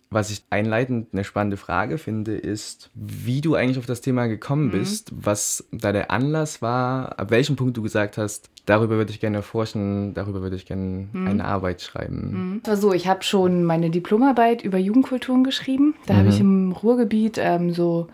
Was ich einleitend eine spannende Frage finde, ist, wie du eigentlich auf das Thema gekommen bist, was da der Anlass war, ab welchem Punkt du gesagt hast, darüber würde ich gerne forschen, darüber würde ich gerne eine Arbeit schreiben. Es war so, ich habe schon meine Diplomarbeit über Jugendkulturen geschrieben. Da habe ich im Ruhrgebiet so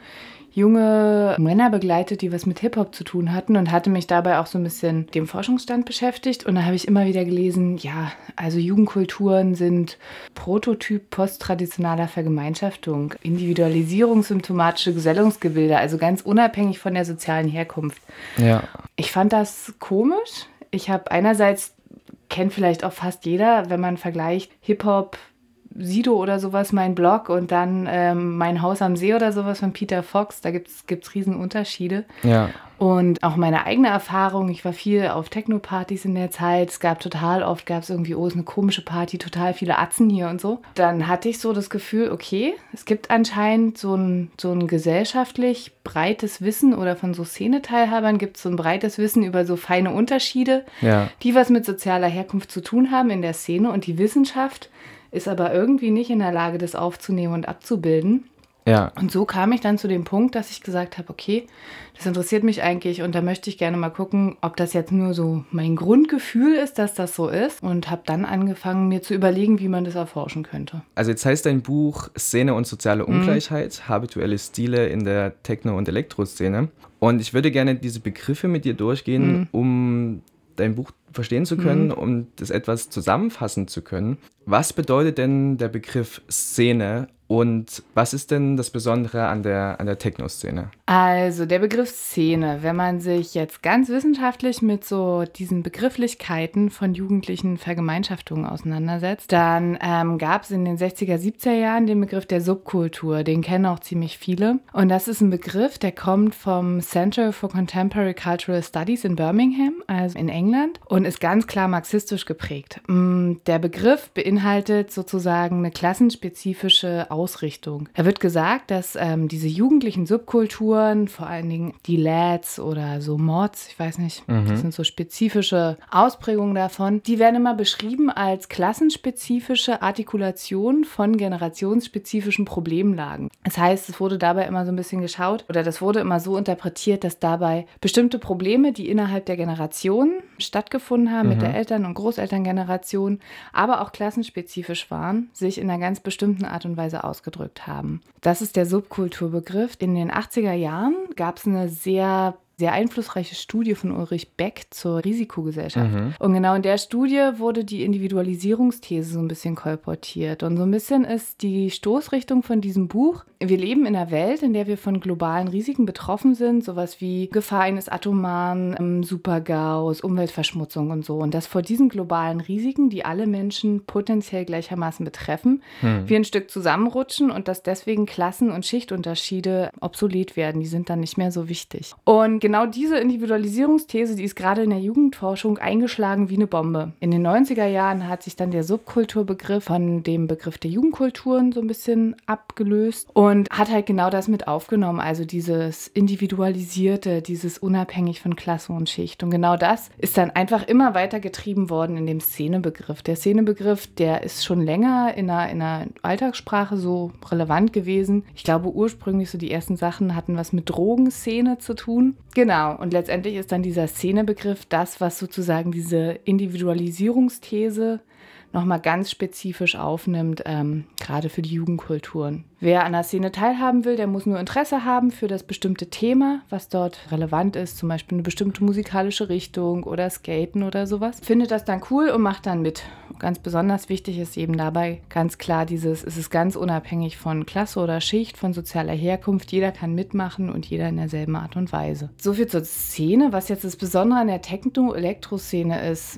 junge Männer begleitet, die was mit Hip-Hop zu tun hatten und hatte mich dabei auch so ein bisschen mit dem Forschungsstand beschäftigt. Und da habe ich immer wieder gelesen, ja, also Jugendkulturen sind Prototyp posttraditionaler Vergemeinschaftung, Individualisierung, symptomatische Gesellungsgebilde, also ganz unabhängig von der sozialen Herkunft. Ja. Ich fand das komisch. Ich habe einerseits, kennt vielleicht auch fast jeder, wenn man vergleicht Hip-Hop, Sido oder sowas, mein Blog und dann mein Haus am See oder sowas von Peter Fox, da gibt's riesen Unterschiede. Ja. Und auch meine eigene Erfahrung, ich war viel auf Techno-Partys in der Zeit, es gab total oft, ist eine komische Party, total viele Atzen hier und so. Dann hatte ich so das Gefühl, okay, es gibt anscheinend so ein gesellschaftlich breites Wissen oder von so Szeneteilhabern gibt es so ein breites Wissen über so feine Unterschiede, die was mit sozialer Herkunft zu tun haben in der Szene und die Wissenschaft ist aber irgendwie nicht in der Lage, das aufzunehmen und abzubilden. Ja. Und so kam ich dann zu dem Punkt, dass ich gesagt habe, okay, das interessiert mich eigentlich und da möchte ich gerne mal gucken, ob das jetzt nur so mein Grundgefühl ist, dass das so ist. Und habe dann angefangen, mir zu überlegen, wie man das erforschen könnte. Also jetzt heißt dein Buch Szene und soziale Ungleichheit, habituelle Stile in der Techno- und Elektroszene. Und ich würde gerne diese Begriffe mit dir durchgehen, um dein Buch verstehen zu können, um das etwas zusammenfassen zu können. Was bedeutet denn der Begriff Szene und was ist denn das Besondere an der Techno-Szene? Also der Begriff Szene, wenn man sich jetzt ganz wissenschaftlich mit so diesen Begrifflichkeiten von jugendlichen Vergemeinschaftungen auseinandersetzt, dann gab es in den 60er, 70er Jahren den Begriff der Subkultur. Den kennen auch ziemlich viele. Und das ist ein Begriff, der kommt vom Center for Contemporary Cultural Studies in Birmingham, also in England, und ist ganz klar marxistisch geprägt. Der Begriff beinhaltet sozusagen eine klassenspezifische Ausrichtung. Da wird gesagt, dass diese jugendlichen Subkulturen, vor allen Dingen die Lads oder so Mods, ich weiß nicht, das sind so spezifische Ausprägungen davon, die werden immer beschrieben als klassenspezifische Artikulation von generationsspezifischen Problemlagen. Das heißt, es wurde dabei immer so ein bisschen geschaut oder das wurde immer so interpretiert, dass dabei bestimmte Probleme, die innerhalb der Generation stattgefunden haben, mit der Eltern- und Großelterngeneration, aber auch klassenspezifisch waren, sich in einer ganz bestimmten Art und Weise ausgedrückt haben. Das ist der Subkulturbegriff. In den 80er Jahren gab es eine sehr einflussreiche Studie von Ulrich Beck zur Risikogesellschaft. Und genau in der Studie wurde die Individualisierungsthese so ein bisschen kolportiert. Und so ein bisschen ist die Stoßrichtung von diesem Buch: Wir leben in einer Welt, in der wir von globalen Risiken betroffen sind, sowas wie Gefahr eines atomaren Supergaus, Umweltverschmutzung und so. Und dass vor diesen globalen Risiken, die alle Menschen potenziell gleichermaßen betreffen, wir ein Stück zusammenrutschen und dass deswegen Klassen- und Schichtunterschiede obsolet werden. Die sind dann nicht mehr so wichtig. Und genau diese Individualisierungsthese, die ist gerade in der Jugendforschung eingeschlagen wie eine Bombe. In den 90er Jahren hat sich dann der Subkulturbegriff von dem Begriff der Jugendkulturen so ein bisschen abgelöst und hat halt genau das mit aufgenommen, also dieses Individualisierte, dieses unabhängig von Klasse und Schicht. Und genau das ist dann einfach immer weiter getrieben worden in dem Szenebegriff. Der Szenebegriff, der ist schon länger in einer Alltagssprache so relevant gewesen. Ich glaube, ursprünglich so die ersten Sachen hatten was mit Drogenszene zu tun. Genau, und letztendlich ist dann dieser Szenebegriff das, was sozusagen diese Individualisierungsthese nochmal ganz spezifisch aufnimmt, gerade für die Jugendkulturen. Wer an der Szene teilhaben will, der muss nur Interesse haben für das bestimmte Thema, was dort relevant ist, zum Beispiel eine bestimmte musikalische Richtung oder Skaten oder sowas. Findet das dann cool und macht dann mit. Ganz besonders wichtig ist eben dabei ganz klar es ist ganz unabhängig von Klasse oder Schicht, von sozialer Herkunft. Jeder kann mitmachen und jeder in derselben Art und Weise. So viel zur Szene. Was jetzt das Besondere an der Techno-Elektro-Szene ist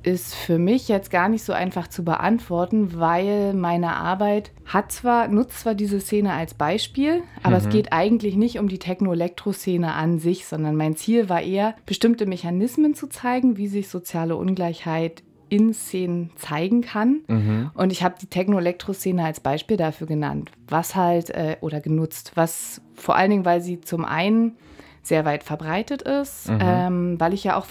für mich jetzt gar nicht so einfach zu beantworten, weil meine Arbeit nutzt zwar diese Szene als Beispiel, aber es geht eigentlich nicht um die Techno-Elektro-Szene an sich, sondern mein Ziel war eher, bestimmte Mechanismen zu zeigen, wie sich soziale Ungleichheit in Szenen zeigen kann. Und ich habe die Techno-Elektro-Szene als Beispiel dafür genannt, genutzt, was vor allen Dingen, weil sie zum einen sehr weit verbreitet ist, weil ich ja auch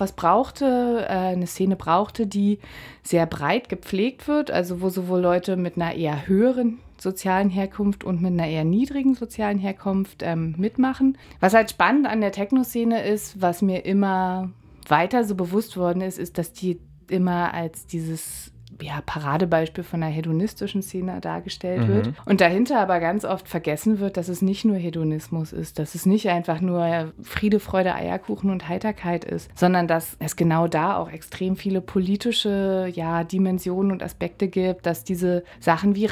eine Szene brauchte, die sehr breit gepflegt wird, also wo sowohl Leute mit einer eher höheren sozialen Herkunft und mit einer eher niedrigen sozialen Herkunft mitmachen. Was halt spannend an der Techno-Szene ist, was mir immer weiter so bewusst worden ist, dass die immer als dieses Paradebeispiel von einer hedonistischen Szene dargestellt wird. Und dahinter aber ganz oft vergessen wird, dass es nicht nur Hedonismus ist, dass es nicht einfach nur Friede, Freude, Eierkuchen und Heiterkeit ist, sondern dass es genau da auch extrem viele politische Dimensionen und Aspekte gibt, dass diese Sachen wie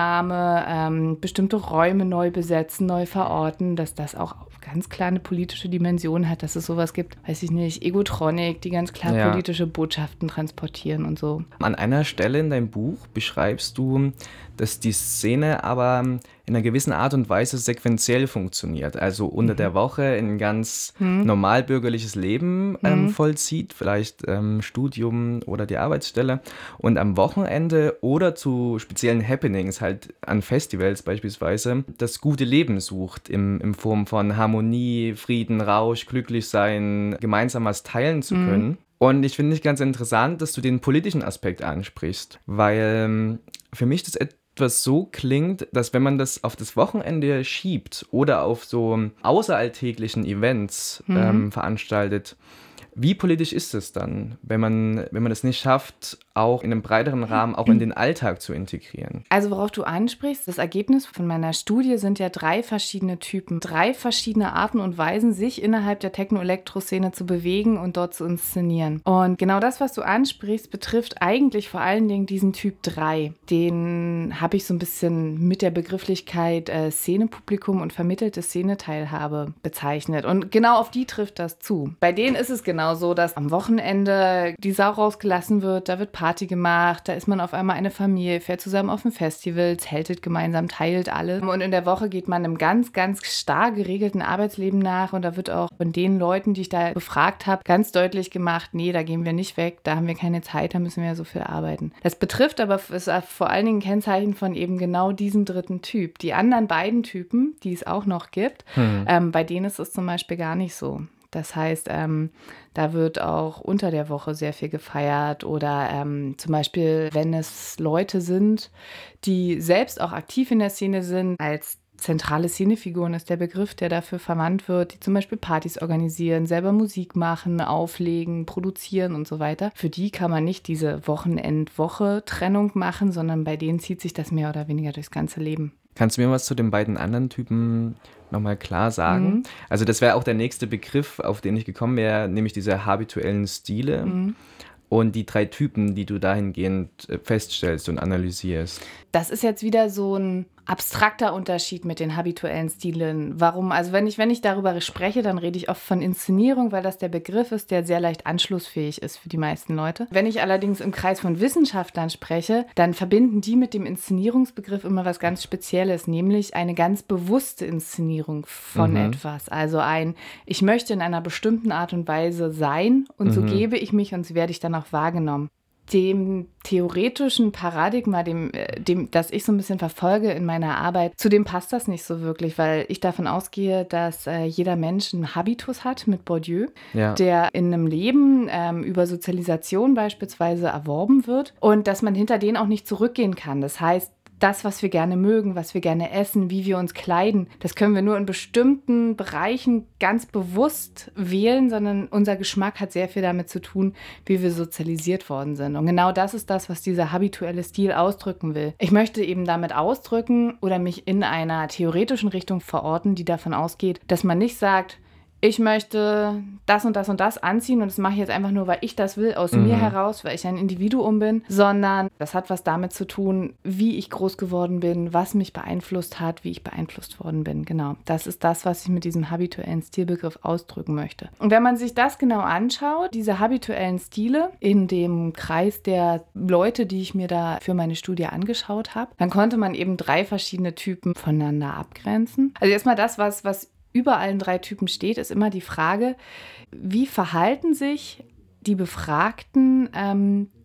Raumnahme, bestimmte Räume neu besetzen, neu verorten, dass das auch ganz klar eine politische Dimension hat, dass es sowas gibt, weiß ich nicht, Egotronik, die ganz klar politische Botschaften transportieren und so. An einer Stelle in deinem Buch beschreibst du, dass die Szene aber in einer gewissen Art und Weise sequenziell funktioniert. Also unter der Woche ein ganz normalbürgerliches Leben vollzieht, vielleicht Studium oder die Arbeitsstelle. Und am Wochenende oder zu speziellen Happenings, halt an Festivals beispielsweise, das gute Leben sucht in Form von Harmonie, Frieden, Rausch, glücklich sein, gemeinsam was teilen zu können. Und ich finde es ganz interessant, dass du den politischen Aspekt ansprichst, weil für mich das etwas so klingt, dass wenn man das auf das Wochenende schiebt oder auf so außeralltäglichen Events veranstaltet, wie politisch ist es dann, wenn man es nicht schafft, auch in einem breiteren Rahmen auch in den Alltag zu integrieren? Also worauf du ansprichst, das Ergebnis von meiner Studie sind ja 3 verschiedene Typen, 3 verschiedene Arten und Weisen, sich innerhalb der Techno-Elektro-Szene zu bewegen und dort zu inszenieren. Und genau das, was du ansprichst, betrifft eigentlich vor allen Dingen diesen Typ 3. Den habe ich so ein bisschen mit der Begrifflichkeit Szenepublikum und vermittelte Szeneteilhabe bezeichnet. Und genau auf die trifft das zu. Bei denen ist es genau so, dass am Wochenende die Sau rausgelassen wird, da wird Party gemacht, da ist man auf einmal eine Familie, fährt zusammen auf ein Festival, zeltet gemeinsam, teilt alles. Und in der Woche geht man einem ganz, ganz starr geregelten Arbeitsleben nach und da wird auch von den Leuten, die ich da befragt habe, ganz deutlich gemacht, nee, da gehen wir nicht weg, da haben wir keine Zeit, da müssen wir ja so viel arbeiten. Das betrifft aber, ist vor allen Dingen ein Kennzeichen von eben genau diesem dritten Typ. Die anderen beiden Typen, die es auch noch gibt, bei denen ist es zum Beispiel gar nicht so. Das heißt, da wird auch unter der Woche sehr viel gefeiert oder zum Beispiel, wenn es Leute sind, die selbst auch aktiv in der Szene sind, als zentrale Szenefiguren ist der Begriff, der dafür verwandt wird, die zum Beispiel Partys organisieren, selber Musik machen, auflegen, produzieren und so weiter. Für die kann man nicht diese Wochenend-Woche-Trennung machen, sondern bei denen zieht sich das mehr oder weniger durchs ganze Leben. Kannst du mir was zu den beiden anderen Typen nochmal klar sagen? Also das wäre auch der nächste Begriff, auf den ich gekommen wäre, nämlich diese habituellen Stile und die 3 Typen, die du dahingehend feststellst und analysierst. Das ist jetzt wieder so ein abstrakter Unterschied mit den habituellen Stilen. Warum? Also wenn ich darüber spreche, dann rede ich oft von Inszenierung, weil das der Begriff ist, der sehr leicht anschlussfähig ist für die meisten Leute. Wenn ich allerdings im Kreis von Wissenschaftlern spreche, dann verbinden die mit dem Inszenierungsbegriff immer was ganz Spezielles, nämlich eine ganz bewusste Inszenierung von etwas. Also ich möchte in einer bestimmten Art und Weise sein und so gebe ich mich und so werde ich dann auch wahrgenommen. Dem theoretischen Paradigma, das ich so ein bisschen verfolge in meiner Arbeit, zu dem passt das nicht so wirklich, weil ich davon ausgehe, dass jeder Mensch einen Habitus hat mit Bourdieu, der in einem Leben über Sozialisation beispielsweise erworben wird und dass man hinter denen auch nicht zurückgehen kann. Das heißt, das, was wir gerne mögen, was wir gerne essen, wie wir uns kleiden, das können wir nur in bestimmten Bereichen ganz bewusst wählen, sondern unser Geschmack hat sehr viel damit zu tun, wie wir sozialisiert worden sind. Und genau das ist das, was dieser habituelle Stil ausdrücken will. Ich möchte eben damit ausdrücken oder mich in einer theoretischen Richtung verorten, die davon ausgeht, dass man nicht sagt, ich möchte das und das und das anziehen und das mache ich jetzt einfach nur, weil ich das will, aus mir heraus, weil ich ein Individuum bin, sondern das hat was damit zu tun, wie ich groß geworden bin, was mich beeinflusst hat, wie ich beeinflusst worden bin. Genau, das ist das, was ich mit diesem habituellen Stilbegriff ausdrücken möchte. Und wenn man sich das genau anschaut, diese habituellen Stile in dem Kreis der Leute, die ich mir da für meine Studie angeschaut habe, dann konnte man eben 3 verschiedene Typen voneinander abgrenzen. Also erstmal das, was über allen 3 Typen steht, ist immer die Frage, wie verhalten sich die Befragten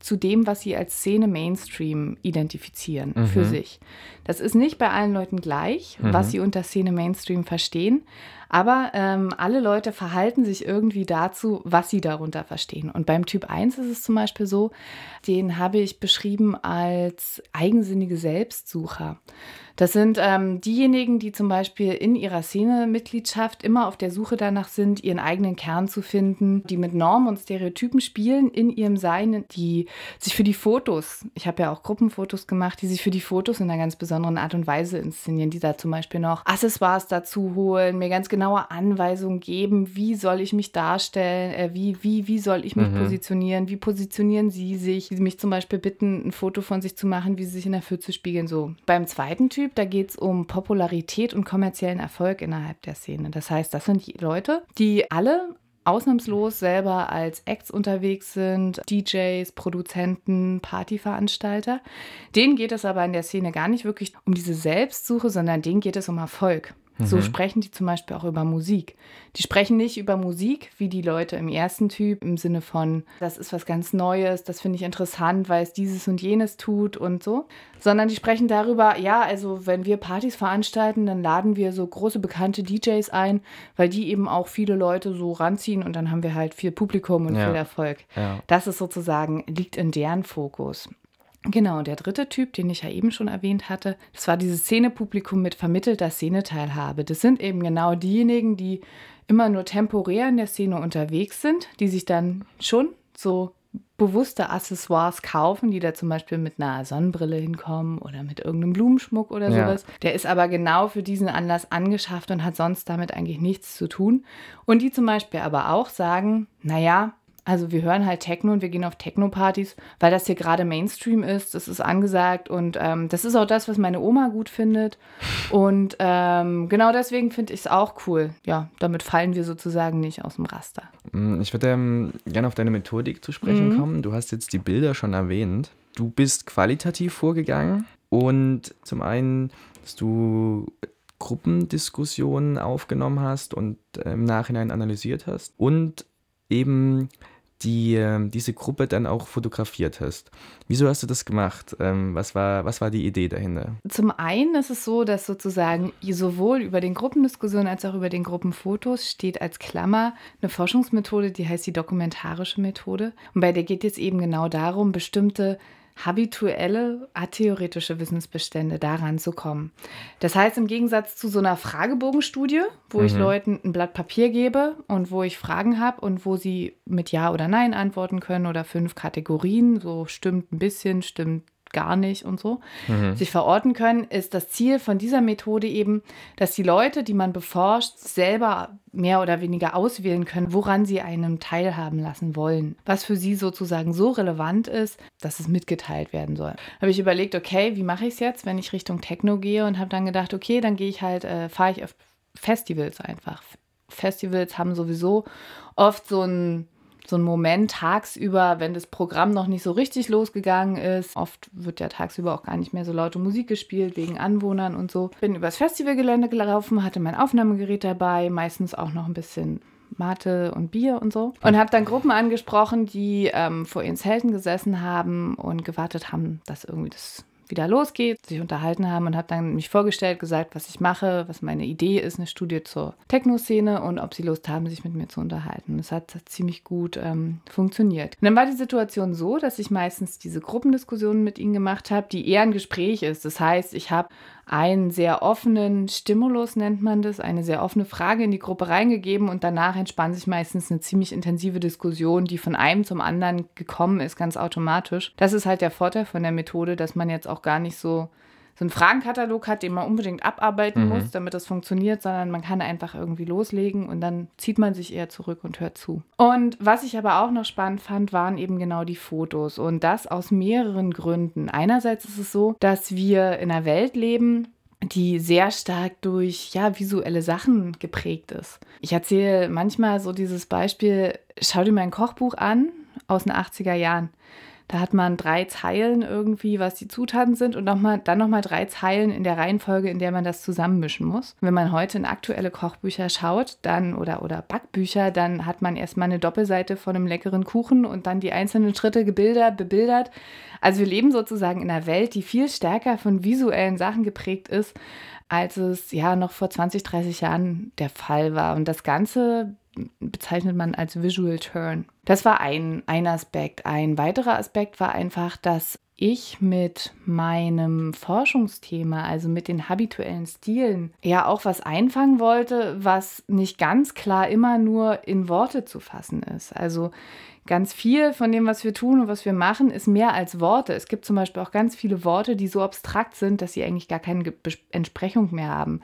zu dem, was sie als Szene Mainstream identifizieren für sich. Das ist nicht bei allen Leuten gleich, was sie unter Szene Mainstream verstehen, aber alle Leute verhalten sich irgendwie dazu, was sie darunter verstehen. Und beim Typ 1 ist es zum Beispiel so, den habe ich beschrieben als eigensinnige Selbstsucher. Das sind diejenigen, die zum Beispiel in ihrer Szene-Mitgliedschaft immer auf der Suche danach sind, ihren eigenen Kern zu finden, die mit Normen und Stereotypen spielen in ihrem Sein, die sich für die Fotos, ich habe ja auch Gruppenfotos gemacht, die sich für die Fotos in einer ganz besonderen Art und Weise inszenieren, die da zum Beispiel noch Accessoires dazu holen, mir ganz genaue Anweisungen geben, wie soll ich mich darstellen, wie soll ich mich positionieren, wie positionieren sie sich, die mich zum Beispiel bitten, ein Foto von sich zu machen, wie sie sich in der Pfütze spiegeln, so. Beim zweiten Typ, da geht es um Popularität und kommerziellen Erfolg innerhalb der Szene. Das heißt, das sind die Leute, die alle ausnahmslos selber als Acts unterwegs sind, DJs, Produzenten, Partyveranstalter. Denen geht es aber in der Szene gar nicht wirklich um diese Selbstsuche, sondern denen geht es um Erfolg. So sprechen die zum Beispiel auch über Musik. Die sprechen nicht über Musik, wie die Leute im ersten Typ, im Sinne von, das ist was ganz Neues, das finde ich interessant, weil es dieses und jenes tut und so. Sondern die sprechen darüber, ja, also wenn wir Partys veranstalten, dann laden wir so große bekannte DJs ein, weil die eben auch viele Leute so ranziehen und dann haben wir halt viel Publikum und viel Erfolg. Ja. Das ist sozusagen, liegt in deren Fokus. Genau, und der dritte Typ, den ich ja eben schon erwähnt hatte, das war dieses Szenepublikum mit vermittelter Szeneteilhabe. Das sind eben genau diejenigen, die immer nur temporär in der Szene unterwegs sind, die sich dann schon so bewusste Accessoires kaufen, die da zum Beispiel mit einer Sonnenbrille hinkommen oder mit irgendeinem Blumenschmuck oder sowas. Der ist aber genau für diesen Anlass angeschafft und hat sonst damit eigentlich nichts zu tun. Und die zum Beispiel aber auch sagen, naja, also wir hören halt Techno und wir gehen auf Techno-Partys, weil das hier gerade Mainstream ist, das ist angesagt und das ist auch das, was meine Oma gut findet und genau deswegen finde ich es auch cool. Ja, damit fallen wir sozusagen nicht aus dem Raster. Ich würde gerne auf deine Methodik zu sprechen kommen. Du hast jetzt die Bilder schon erwähnt. Du bist qualitativ vorgegangen und zum einen, dass du Gruppendiskussionen aufgenommen hast und im Nachhinein analysiert hast und eben diese Gruppe dann auch fotografiert hast. Wieso hast du das gemacht? Was war die Idee dahinter? Zum einen ist es so, dass sozusagen sowohl über den Gruppendiskussionen als auch über den Gruppenfotos steht als Klammer eine Forschungsmethode, die heißt die dokumentarische Methode. Und bei der geht es eben genau darum, bestimmte habituelle, atheoretische Wissensbestände daran zu kommen. Das heißt, im Gegensatz zu so einer Fragebogenstudie, wo ich Leuten ein Blatt Papier gebe und wo ich Fragen habe und wo sie mit Ja oder Nein antworten können oder 5 Kategorien, so stimmt ein bisschen, stimmt gar nicht und so, sich verorten können, ist das Ziel von dieser Methode eben, dass die Leute, die man beforscht, selber mehr oder weniger auswählen können, woran sie einen teilhaben lassen wollen. Was für sie sozusagen so relevant ist, dass es mitgeteilt werden soll. Da habe ich überlegt, okay, wie mache ich es jetzt, wenn ich Richtung Techno gehe und habe dann gedacht, okay, dann gehe ich halt, fahre ich auf Festivals einfach. Festivals haben sowieso oft so ein Moment tagsüber, wenn das Programm noch nicht so richtig losgegangen ist. Oft wird ja tagsüber auch gar nicht mehr so laute Musik gespielt, wegen Anwohnern und so. Bin übers Festivalgelände gelaufen, hatte mein Aufnahmegerät dabei, meistens auch noch ein bisschen Mate und Bier und so. Und habe dann Gruppen angesprochen, die vor ihren Zelten gesessen haben und gewartet haben, dass irgendwie das wieder losgeht, sich unterhalten haben und habe dann mich vorgestellt, gesagt, was ich mache, was meine Idee ist, eine Studie zur Techno-Szene und ob sie Lust haben, sich mit mir zu unterhalten. Das hat ziemlich gut funktioniert. Und dann war die Situation so, dass ich meistens diese Gruppendiskussionen mit ihnen gemacht habe, die eher ein Gespräch ist. Das heißt, ich habe einen sehr offenen Stimulus, nennt man das, eine sehr offene Frage in die Gruppe reingegeben und danach entspann sich meistens eine ziemlich intensive Diskussion, die von einem zum anderen gekommen ist, ganz automatisch. Das ist halt der Vorteil von der Methode, dass man jetzt auch gar nicht so einen Fragenkatalog hat, den man unbedingt abarbeiten muss, damit das funktioniert, sondern man kann einfach irgendwie loslegen und dann zieht man sich eher zurück und hört zu. Und was ich aber auch noch spannend fand, waren eben genau die Fotos und das aus mehreren Gründen. Einerseits ist es so, dass wir in einer Welt leben, die sehr stark durch visuelle Sachen geprägt ist. Ich erzähle manchmal so dieses Beispiel, schau dir mein Kochbuch an aus den 80er Jahren. Da hat man 3 Zeilen irgendwie, was die Zutaten sind und dann nochmal 3 Zeilen in der Reihenfolge, in der man das zusammenmischen muss. Wenn man heute in aktuelle Kochbücher schaut, dann oder Backbücher, dann hat man erstmal eine Doppelseite von einem leckeren Kuchen und dann die einzelnen Schritte bebildert. Also wir leben sozusagen in einer Welt, die viel stärker von visuellen Sachen geprägt ist, als es ja noch vor 20, 30 Jahren der Fall war. Und das Ganze bezeichnet man als Visual Turn. Das war ein Aspekt. Ein weiterer Aspekt war einfach, dass ich mit meinem Forschungsthema, also mit den habituellen Stilen, ja auch was einfangen wollte, was nicht ganz klar immer nur in Worte zu fassen ist. Also ganz viel von dem, was wir tun und was wir machen, ist mehr als Worte. Es gibt zum Beispiel auch ganz viele Worte, die so abstrakt sind, dass sie eigentlich gar keine Entsprechung mehr haben.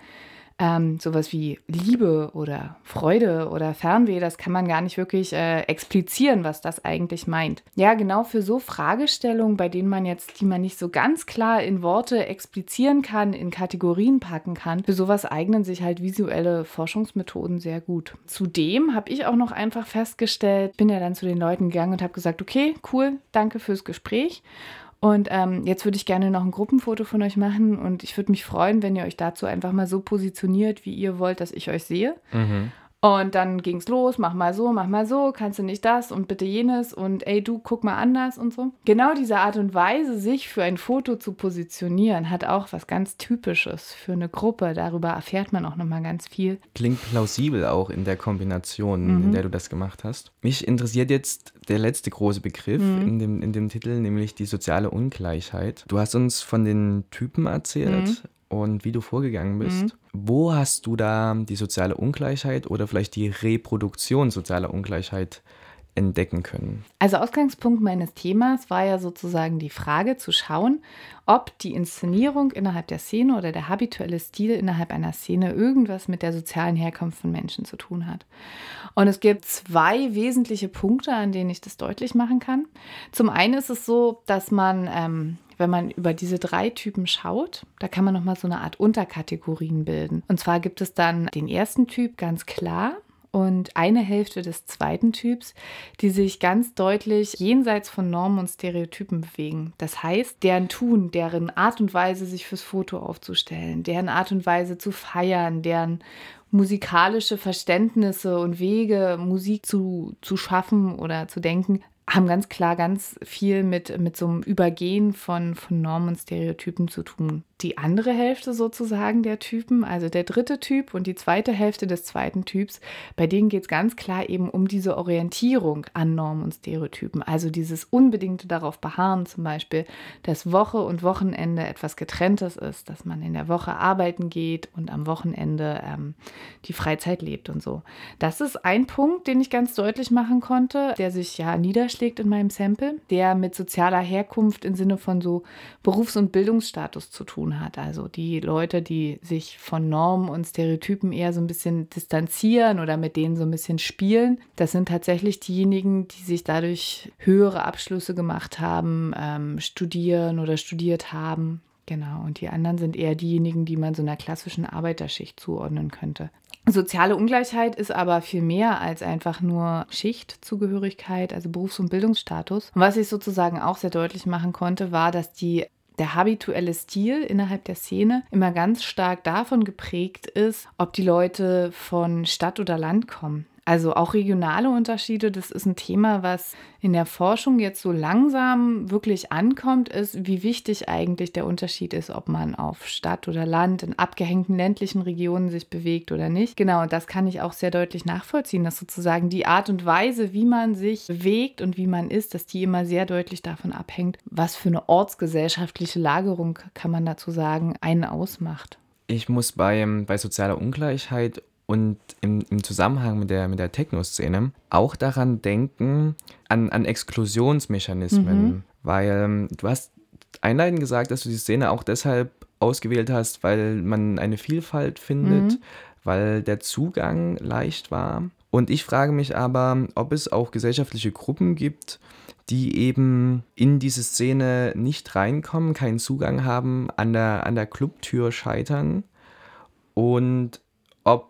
Sowas wie Liebe oder Freude oder Fernweh, das kann man gar nicht wirklich explizieren, was das eigentlich meint. Ja, genau für so Fragestellungen, die man nicht so ganz klar in Worte explizieren kann, in Kategorien packen kann, für sowas eignen sich halt visuelle Forschungsmethoden sehr gut. Zudem habe ich auch noch einfach festgestellt, bin ja dann zu den Leuten gegangen und habe gesagt, okay, cool, danke fürs Gespräch. Und jetzt würde ich gerne noch ein Gruppenfoto von euch machen und ich würde mich freuen, wenn ihr euch dazu einfach mal so positioniert, wie ihr wollt, dass ich euch sehe. Mhm. Und dann ging es los, mach mal so, kannst du nicht das und bitte jenes und ey, du, guck mal anders und so. Genau diese Art und Weise, sich für ein Foto zu positionieren, hat auch was ganz Typisches für eine Gruppe. Darüber erfährt man auch nochmal ganz viel. Klingt plausibel auch in der Kombination, in der du das gemacht hast. Mich interessiert jetzt der letzte große Begriff in dem Titel, nämlich die soziale Ungleichheit. Du hast uns von den Typen erzählt. Und wie du vorgegangen bist. Wo hast du da die soziale Ungleichheit oder vielleicht die Reproduktion sozialer Ungleichheit entdecken können? Also Ausgangspunkt meines Themas war ja sozusagen die Frage zu schauen, ob die Inszenierung innerhalb der Szene oder der habituelle Stil innerhalb einer Szene irgendwas mit der sozialen Herkunft von Menschen zu tun hat. Und es gibt 2 wesentliche Punkte, an denen ich das deutlich machen kann. Zum einen ist es so, dass man wenn man über diese 3 Typen schaut, da kann man nochmal so eine Art Unterkategorien bilden. Und zwar gibt es dann den ersten Typ ganz klar und eine Hälfte des zweiten Typs, die sich ganz deutlich jenseits von Normen und Stereotypen bewegen. Das heißt, deren Tun, deren Art und Weise, sich fürs Foto aufzustellen, deren Art und Weise zu feiern, deren musikalische Verständnisse und Wege, Musik zu schaffen oder zu denken, haben ganz klar ganz viel mit so einem Übergehen von Normen und Stereotypen zu tun. Die andere Hälfte sozusagen der Typen, also der dritte Typ und die zweite Hälfte des zweiten Typs, bei denen geht es ganz klar eben um diese Orientierung an Normen und Stereotypen. Also dieses unbedingte darauf beharren zum Beispiel, dass Woche und Wochenende etwas Getrenntes ist, dass man in der Woche arbeiten geht und am Wochenende die Freizeit lebt und so. Das ist ein Punkt, den ich ganz deutlich machen konnte, der sich ja niederschlägt in meinem Sample, der mit sozialer Herkunft im Sinne von so Berufs- und Bildungsstatus zu tun hat. Also die Leute, die sich von Normen und Stereotypen eher so ein bisschen distanzieren oder mit denen so ein bisschen spielen, das sind tatsächlich diejenigen, die sich dadurch höhere Abschlüsse gemacht haben, studieren oder studiert haben. Genau, und die anderen sind eher diejenigen, die man so einer klassischen Arbeiterschicht zuordnen könnte. Soziale Ungleichheit ist aber viel mehr als einfach nur Schichtzugehörigkeit, also Berufs- und Bildungsstatus. Und was ich sozusagen auch sehr deutlich machen konnte, war, dass der habituelle Stil innerhalb der Szene immer ganz stark davon geprägt ist, ob die Leute von Stadt oder Land kommen. Also auch regionale Unterschiede, das ist ein Thema, was in der Forschung jetzt so langsam wirklich ankommt, ist, wie wichtig eigentlich der Unterschied ist, ob man auf Stadt oder Land, in abgehängten ländlichen Regionen sich bewegt oder nicht. Genau, und das kann ich auch sehr deutlich nachvollziehen, dass sozusagen die Art und Weise, wie man sich bewegt und wie man ist, dass die immer sehr deutlich davon abhängt, was für eine ortsgesellschaftliche Lagerung, kann man dazu sagen, einen ausmacht. Ich muss bei sozialer Ungleichheit und im Zusammenhang mit der Techno-Szene auch daran denken, an Exklusionsmechanismen. Weil du hast einleitend gesagt, dass du die Szene auch deshalb ausgewählt hast, weil man eine Vielfalt findet, weil der Zugang leicht war. Und ich frage mich aber, ob es auch gesellschaftliche Gruppen gibt, die eben in diese Szene nicht reinkommen, keinen Zugang haben, an der Clubtür scheitern und ob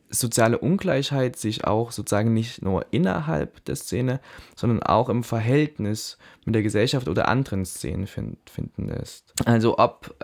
soziale Ungleichheit sich auch sozusagen nicht nur innerhalb der Szene, sondern auch im Verhältnis mit der Gesellschaft oder anderen Szenen finden lässt. Also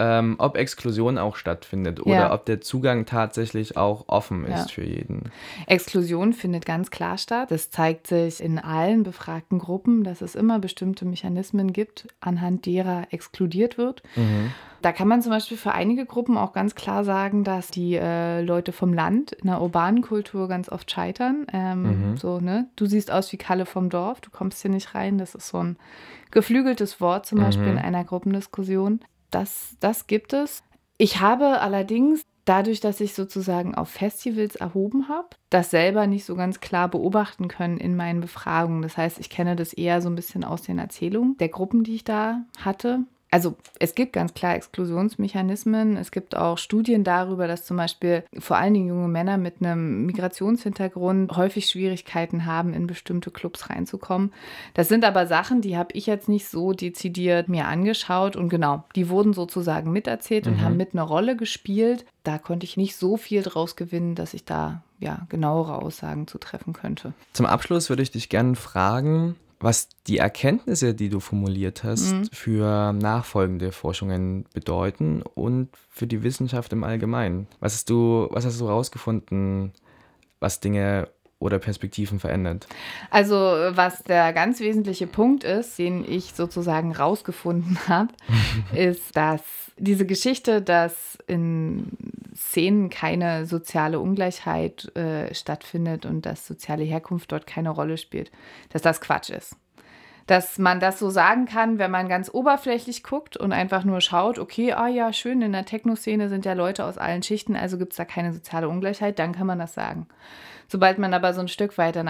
ob Exklusion auch stattfindet oder ob der Zugang tatsächlich auch offen ist für jeden. Exklusion findet ganz klar statt. Das zeigt sich in allen befragten Gruppen, dass es immer bestimmte Mechanismen gibt, anhand derer exkludiert wird. Da kann man zum Beispiel für einige Gruppen auch ganz klar sagen, dass die Leute vom Land in der urbanen Kultur ganz oft scheitern. So, ne? Du siehst aus wie Kalle vom Dorf, du kommst hier nicht rein. Das ist so ein geflügeltes Wort zum Beispiel in einer Gruppendiskussion. Das gibt es. Ich habe allerdings, dadurch, dass ich sozusagen auf Festivals erhoben habe, das selber nicht so ganz klar beobachten können in meinen Befragungen. Das heißt, ich kenne das eher so ein bisschen aus den Erzählungen der Gruppen, die ich da hatte. Also es gibt ganz klar Exklusionsmechanismen. Es gibt auch Studien darüber, dass zum Beispiel vor allen Dingen junge Männer mit einem Migrationshintergrund häufig Schwierigkeiten haben, in bestimmte Clubs reinzukommen. Das sind aber Sachen, die habe ich jetzt nicht so dezidiert mir angeschaut. Und genau, die wurden sozusagen miterzählt und haben mit eine Rolle gespielt. Da konnte ich nicht so viel draus gewinnen, dass ich da genauere Aussagen zu treffen könnte. Zum Abschluss würde ich dich gerne fragen, was die Erkenntnisse, die du formuliert hast, für nachfolgende Forschungen bedeuten und für die Wissenschaft im Allgemeinen. Was hast du herausgefunden, was Dinge oder Perspektiven verändert? Also was der ganz wesentliche Punkt ist, den ich sozusagen rausgefunden habe, ist, dass diese Geschichte, dass in Szenen keine soziale Ungleichheit stattfindet und dass soziale Herkunft dort keine Rolle spielt, dass das Quatsch ist. Dass man das so sagen kann, wenn man ganz oberflächlich guckt und einfach nur schaut, okay, schön, in der Techno-Szene sind ja Leute aus allen Schichten, also gibt es da keine soziale Ungleichheit, dann kann man das sagen. Sobald man aber so ein Stück weiter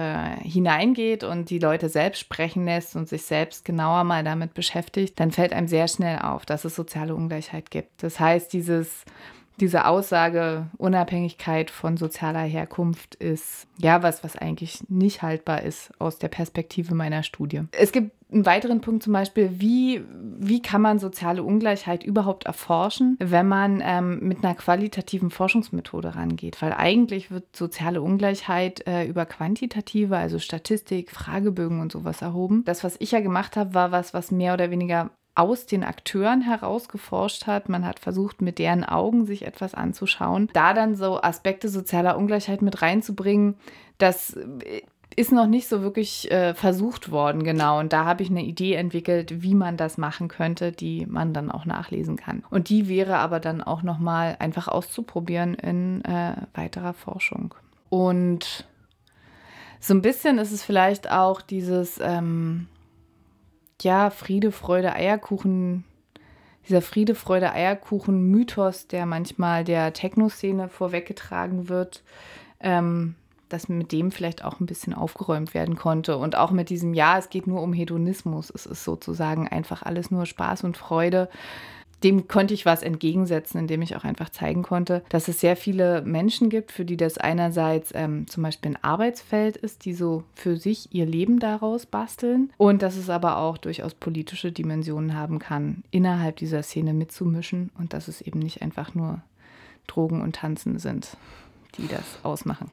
hineingeht und die Leute selbst sprechen lässt und sich selbst genauer mal damit beschäftigt, dann fällt einem sehr schnell auf, dass es soziale Ungleichheit gibt. Das heißt, diese Aussage, Unabhängigkeit von sozialer Herkunft ist was eigentlich nicht haltbar ist aus der Perspektive meiner Studie. Es gibt einen weiteren Punkt zum Beispiel, wie kann man soziale Ungleichheit überhaupt erforschen, wenn man mit einer qualitativen Forschungsmethode rangeht? Weil eigentlich wird soziale Ungleichheit über quantitative, also Statistik, Fragebögen und sowas erhoben. Das, was ich ja gemacht habe, war was mehr oder weniger aus den Akteuren heraus geforscht hat. Man hat versucht, mit deren Augen sich etwas anzuschauen. Da dann so Aspekte sozialer Ungleichheit mit reinzubringen, das ist noch nicht so wirklich versucht worden, genau. Und da habe ich eine Idee entwickelt, wie man das machen könnte, die man dann auch nachlesen kann. Und die wäre aber dann auch nochmal einfach auszuprobieren in weiterer Forschung. Und so ein bisschen ist es vielleicht auch dieses Friede, Freude, Eierkuchen, dieser Friede, Freude, Eierkuchen-Mythos, der manchmal der Techno-Szene vorweggetragen wird, dass mit dem vielleicht auch ein bisschen aufgeräumt werden konnte. Und auch mit diesem, es geht nur um Hedonismus, es ist sozusagen einfach alles nur Spaß und Freude. Dem konnte ich was entgegensetzen, indem ich auch einfach zeigen konnte, dass es sehr viele Menschen gibt, für die das einerseits zum Beispiel ein Arbeitsfeld ist, die so für sich ihr Leben daraus basteln und dass es aber auch durchaus politische Dimensionen haben kann, innerhalb dieser Szene mitzumischen und dass es eben nicht einfach nur Drogen und Tanzen sind, die das ausmachen.